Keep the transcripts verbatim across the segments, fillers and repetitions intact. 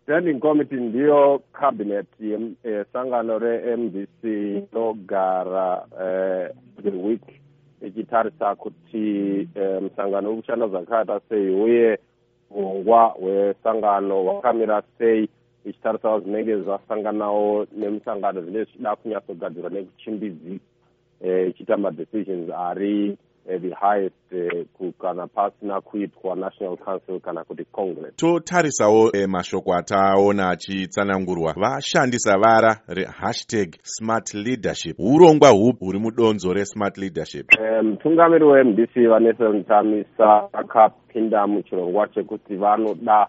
Standing Committee ndiyo cabinet yesangano re-M D C inogara the week ichitarisa kuti msangano ukushanda zvakaita sei uye mungwa wesangano wakamira sei, ichitarisa zvinenge zvasanganawo nemusangano zvinenge zvichida kunyatsogadzirwa nekuchimbidzi ichiita madecisions ari the highest uh, kana pasina kuitwa National Council kana kuti Congress. Totarisawo eh, mashoko ataona achitsanangurwa vashandisa vara re hashtag smart leadership. Urongwa hupi huri mudonzo re smart leadership? Mutungamiri um, we-M D C Vanessa Ntamisa akapinda muchirongwa chekuti vanoda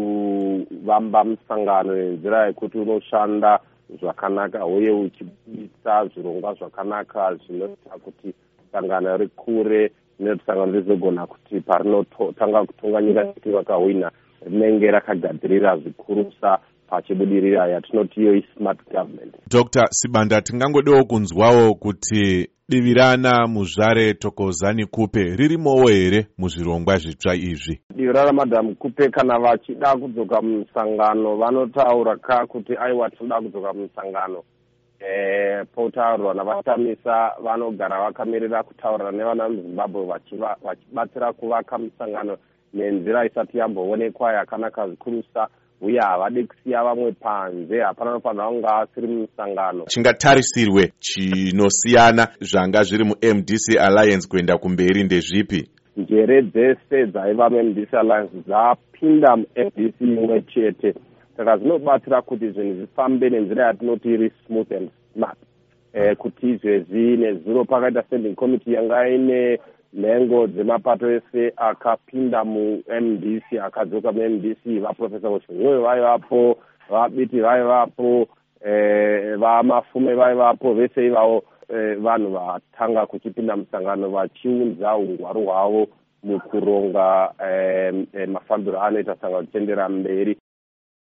kuvamba musangano nenzira yekuti unoshanda zvakanaka uye uchibudisa zvirongwa zvakanaka zvinoita kuti sangano rikure nesangano rizogona kuti parinotanga kutonga nyika kuti vakahwina rinenge rakagadzirira zvikurusa pachibudirira yatinoti iyo smart government. Doctor Sibanda, tingangodewo kunzwawo kuti divirana muzvare Thokozani Kupe ririmowo here muzvirongwa zvitsva izvi? Divirana Madam Kupe kana vachida kudzoka musangano vanotaura ka kuti aiwa tinoda kudzoka musangano. Eh, potaurwa navatamisa vanogara vakamirira kutaurira nevana muZimbabwe vachibatsira kuvaka musangano nenzira isati yamboonekwa yakanaka zvikurusa uye havadi kusiya vamwe panze. Hapana nofanira kunge asiri musangano. Chingatarisirwe chinosiyana zvanga zviri mu-M D C Alliance kuenda kumberi ndezvipi? Njere dzese dzaiva mu-M D C Alliance dzapinda mu-M D C imwe chete. Saka zvinobatsira kuti zvinhu zvifambe nenzira yatinoti iri smooth and smart. Eh, kuti izvezvi nezuro pakaita standing committee yanga ine nhengo dzemapato ese akapinda mu-M D C akadzoka mu-M D C vaprofesa Kushunyoyo vaivapo, vabiti vaivapo, eh, vamafume vaivapo, vese ivavo eh, vanhu vatanga kuchipinda musangano vachiunza ungwaru hwavo mukuronga eh, eh, mafambiro anoita sangano kuchendera mberi.